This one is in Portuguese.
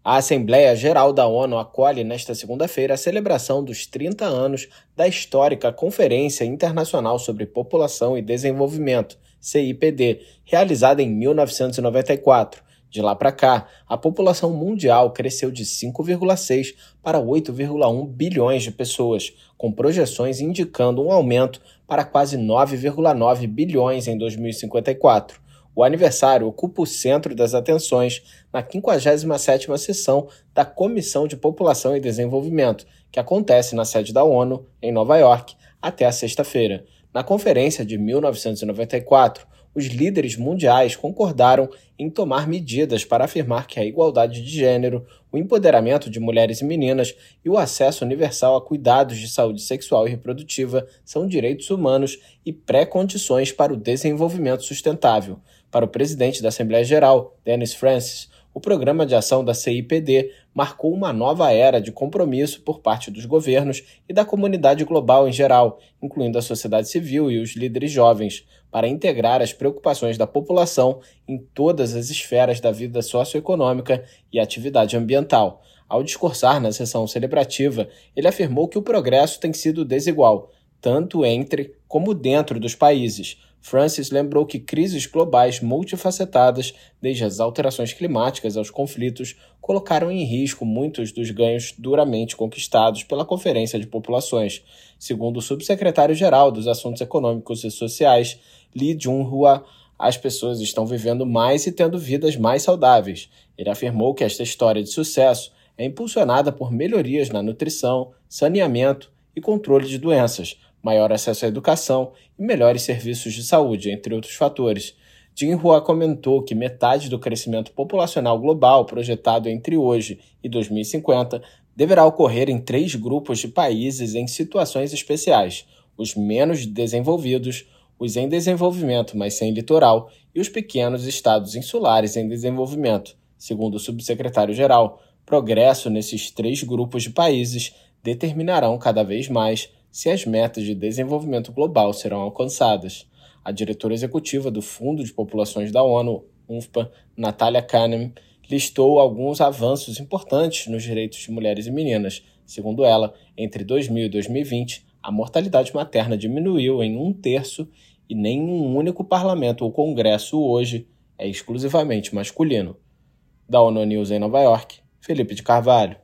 A Assembleia Geral da ONU acolhe nesta segunda-feira a celebração dos 30 anos da histórica Conferência Internacional sobre População e Desenvolvimento, CIPD, realizada em 1994. De lá para cá, a população mundial cresceu de 5,6 para 8,1 bilhões de pessoas, com projeções indicando um aumento para quase 9,9 bilhões em 2054. O aniversário ocupa o centro das atenções na 57ª sessão da Comissão de População e Desenvolvimento, que acontece na sede da ONU, em Nova York, até a sexta-feira. Na conferência de 1994, os líderes mundiais concordaram em tomar medidas para afirmar que a igualdade de gênero, o empoderamento de mulheres e meninas e o acesso universal a cuidados de saúde sexual e reprodutiva são direitos humanos e pré-condições para o desenvolvimento sustentável. Para o presidente da Assembleia Geral, Dennis Francis, o programa de ação da CIPD marcou uma nova era de compromisso por parte dos governos e da comunidade global em geral, incluindo a sociedade civil e os líderes jovens, para integrar as preocupações da população em todas as esferas da vida socioeconômica e atividade ambiental. Ao discursar na sessão celebrativa, ele afirmou que o progresso tem sido desigual, tanto entre como dentro dos países. Francis lembrou que crises globais multifacetadas, desde as alterações climáticas aos conflitos, colocaram em risco muitos dos ganhos duramente conquistados pela Conferência de Populações. Segundo o subsecretário-geral dos Assuntos Econômicos e Sociais, Lee Jun-hwa, as pessoas estão vivendo mais e tendo vidas mais saudáveis. Ele afirmou que esta história de sucesso é impulsionada por melhorias na nutrição, saneamento e controle de doenças, maior acesso à educação e melhores serviços de saúde, entre outros fatores. Jin-hua comentou que metade do crescimento populacional global projetado entre hoje e 2050 deverá ocorrer em 3 grupos de países em situações especiais: os menos desenvolvidos, os em desenvolvimento, mas sem litoral, e os pequenos estados insulares em desenvolvimento. Segundo o subsecretário-geral, progresso nesses 3 grupos de países determinarão cada vez mais se as metas de desenvolvimento global serão alcançadas. A diretora executiva do Fundo de Populações da ONU, UNFPA, Natalia Kanem, listou alguns avanços importantes nos direitos de mulheres e meninas. Segundo ela, entre 2000 e 2020, a mortalidade materna diminuiu em 1/3 e nenhum único parlamento ou congresso hoje é exclusivamente masculino. Da ONU News em Nova York, Felipe de Carvalho.